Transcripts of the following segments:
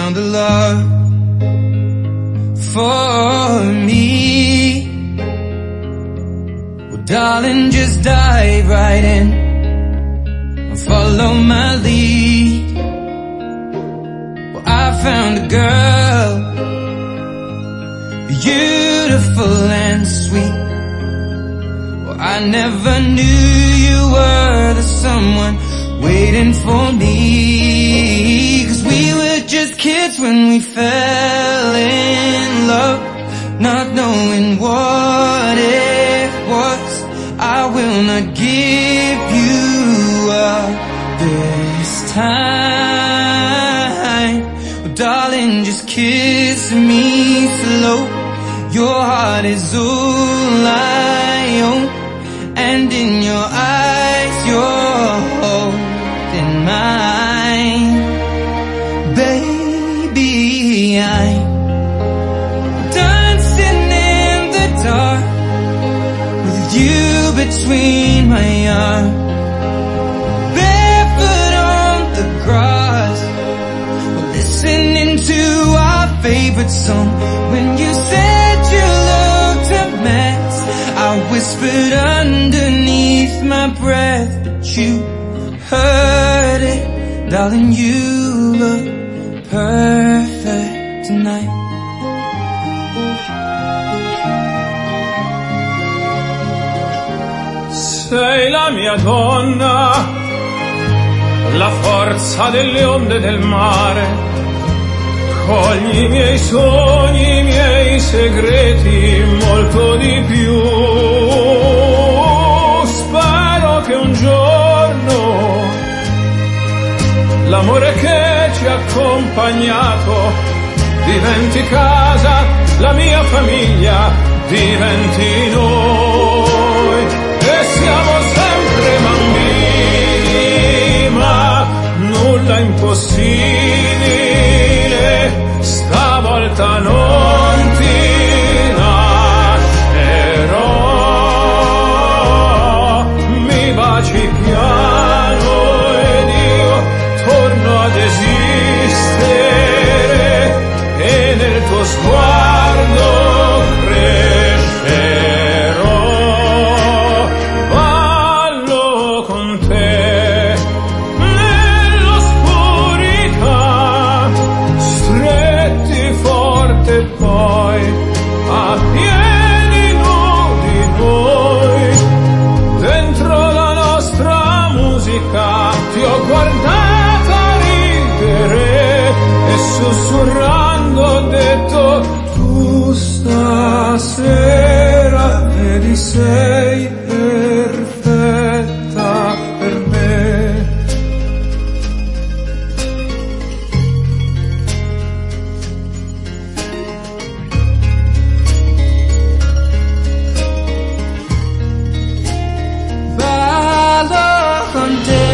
found the love for me. Well, darling, just dive right in and follow my lead. Well, I found a girl, beautiful and sweet. Well, I never knew you were the someone waiting for me. 'Cause we were just kids when we fell in love, not knowing what it was. I will not give you up this time. Oh, darling, just kiss me slow. Your heart is all I own, and in your eyes you're holding mine. Baby, I'm dancing in the dark with you between my arms, barefoot on the grass, listening to our favorite song. When you said you looked a mess, I whispered underneath my breath, but you heard it. Darling, you look perfect tonight. Sei la mia donna, la forza delle onde del mare. Cogli i miei sogni, i miei segreti, molto di più. Spero che un giorno l'amore che ci ha accompagnato diventi casa, la mia famiglia diventi noi. E siamo sempre bambini, ma nulla impossibile, stavolta non ti lascerò. Mi baci piano ed io torno ad esistere, e nel tuo sguardo crescerò. Ballo con te nell'oscurità, stretti forte poi a piedi nudi noi. Dentro la nostra musica ti ho guardata ridere e sussurrando ho detto: tu stasera vedi sei perfetta per me. Ballo con te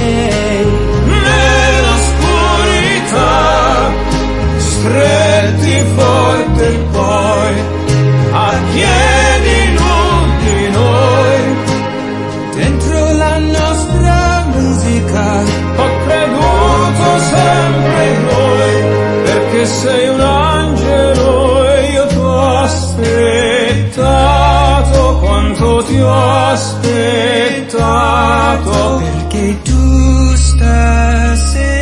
Nell'oscurità, stretti forte poi a piedi nudi noi. dentro la nostra musica. Ho creduto sempre in noi, perché sei un angelo e io t'ho aspettato quanto ti ho aspettato. Perché tu stasera